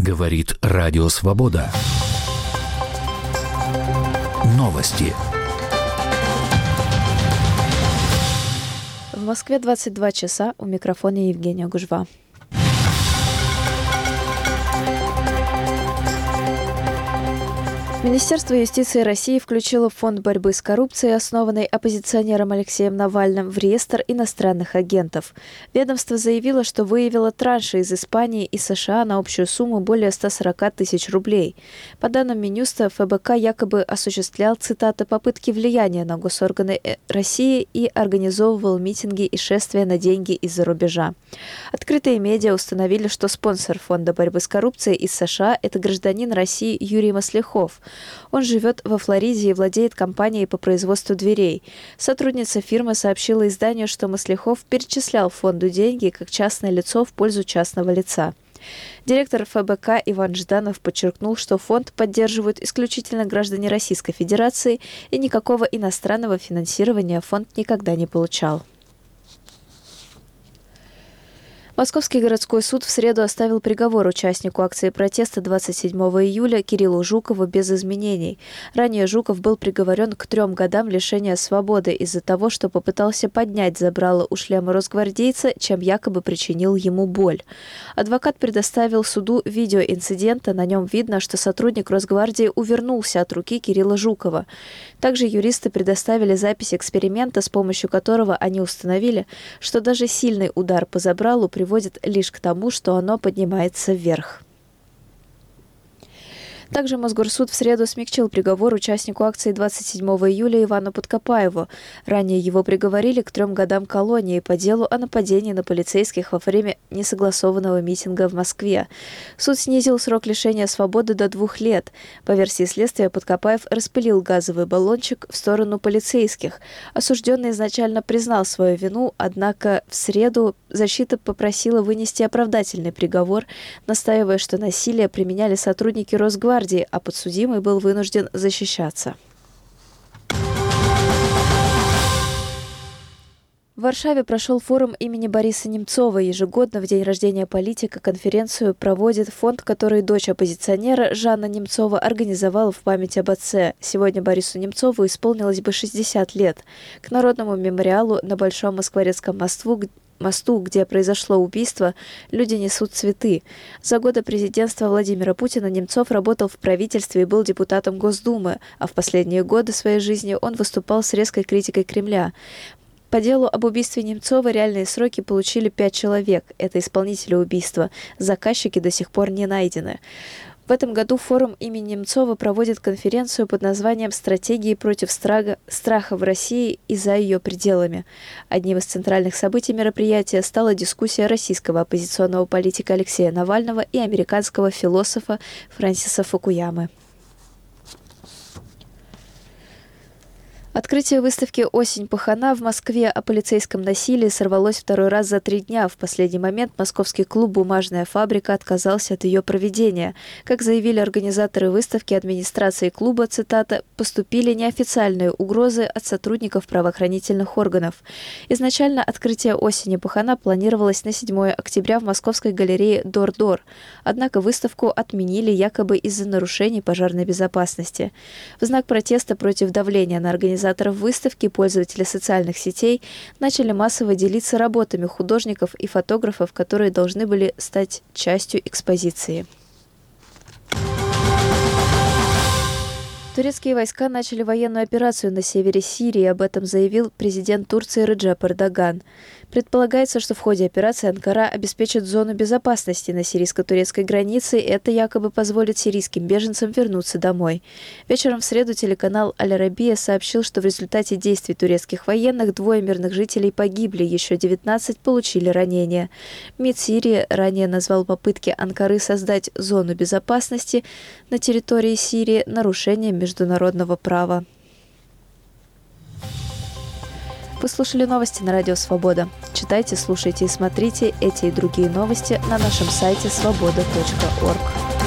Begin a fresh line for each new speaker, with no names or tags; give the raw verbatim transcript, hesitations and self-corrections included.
Говорит Радио Свобода. Новости.
В Москве двадцать два часа. У микрофона Евгения Гужва. Министерство юстиции России включило Фонд борьбы с коррупцией, основанный оппозиционером Алексеем Навальным, в реестр иностранных агентов. Ведомство заявило, что выявило транши из Испании и США на общую сумму более ста сорока тысяч рублей. По данным Минюста, эф бэ ка якобы осуществлял, цитата, «попытки влияния на госорганы России» и организовывал митинги и шествия на деньги из-за рубежа. Открытые медиа установили, что спонсор Фонда борьбы с коррупцией из США – это гражданин России Юрий Маслихов. Он живет во Флориде и владеет компанией по производству дверей. Сотрудница фирмы сообщила изданию, что Маслихов перечислял фонду деньги как частное лицо в пользу частного лица. Директор эф бэ ка Иван Жданов подчеркнул, что фонд поддерживают исключительно граждане Российской Федерации и никакого иностранного финансирования фонд никогда не получал. Московский городской суд в среду оставил приговор участнику акции протеста двадцать седьмого июля Кириллу Жукову без изменений. Ранее Жуков был приговорен к трем годам лишения свободы из-за того, что попытался поднять забрало у шлема росгвардейца, чем якобы причинил ему боль. Адвокат предоставил суду видео инцидента. На нем видно, что сотрудник Росгвардии увернулся от руки Кирилла Жукова. Также юристы предоставили запись эксперимента, с помощью которого они установили, что даже сильный удар по забралу приводит приводит лишь к тому, что оно поднимается вверх. Также Мосгорсуд в среду смягчил приговор участнику акции двадцать седьмого июля Ивану Подкопаеву. Ранее его приговорили к трем годам колонии по делу о нападении на полицейских во время несогласованного митинга в Москве. Суд снизил срок лишения свободы до двух лет. По версии следствия, Подкопаев распылил газовый баллончик в сторону полицейских. Осужденный изначально признал свою вину, однако в среду защита попросила вынести оправдательный приговор, настаивая, что насилие применяли сотрудники Росгвардии, а подсудимый был вынужден защищаться. В Варшаве прошел форум имени Бориса Немцова. Ежегодно в день рождения политика конференцию проводит фонд, который дочь оппозиционера Жанна Немцова организовала в память об отце. Сегодня Борису Немцову исполнилось бы шестьдесят лет. К народному мемориалу на Большом Москворецком мосту мосту, где произошло убийство, люди несут цветы. За годы президентства Владимира Путина Немцов работал в правительстве и был депутатом Госдумы, а в последние годы своей жизни он выступал с резкой критикой Кремля. По делу об убийстве Немцова реальные сроки получили пять человек. Это исполнители убийства. Заказчики до сих пор не найдены. В этом году форум имени Немцова проводит конференцию под названием «Стратегии против страха, страха в России и за ее пределами». Одним из центральных событий мероприятия стала дискуссия российского оппозиционного политика Алексея Навального и американского философа Фрэнсиса Фукуямы. Открытие выставки «Осень Пахана» в Москве о полицейском насилии сорвалось второй раз за три дня. В последний момент московский клуб «Бумажная фабрика» отказался от ее проведения. Как заявили организаторы выставки, администрации клуба, цитата, «поступили неофициальные угрозы от сотрудников правоохранительных органов». Изначально открытие «Осени Пахана» планировалось на седьмое октября в московской галерее «Дор-Дор». Однако выставку отменили якобы из-за нарушений пожарной безопасности. В знак протеста против давления на организацию Организаторов выставки пользователи социальных сетей начали массово делиться работами художников и фотографов, которые должны были стать частью экспозиции. Турецкие войска начали военную операцию на севере Сирии, об этом заявил президент Турции Реджеп Эрдоган. Предполагается, что в ходе операции Анкара обеспечит зону безопасности на сирийско-турецкой границе, и это якобы позволит сирийским беженцам вернуться домой. Вечером в среду телеканал Аль-Арабия сообщил, что в результате действий турецких военных двое мирных жителей погибли, еще девятнадцать получили ранения. МИД Сирии ранее назвал попытки Анкары создать зону безопасности на территории Сирии нарушением международного права. Вы слушали новости на Радио Свобода. Читайте, слушайте и смотрите эти и другие новости на нашем сайте свобода точка орг.